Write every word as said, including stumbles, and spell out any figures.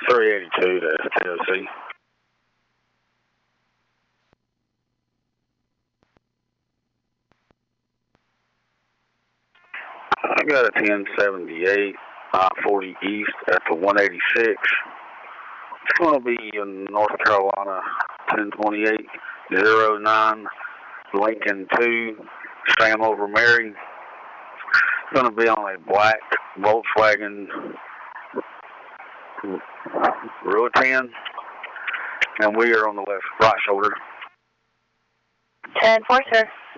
three eighty-two to T O C. I got a ten seventy-eight, I forty East at the one eighty-six. It's going to be in North Carolina, ten twenty-eight, zero nine, Lincoln two, Sam over Mary. It's going to be on a black Volkswagen Ruatan, and we are on the left right shoulder. ten four, sir.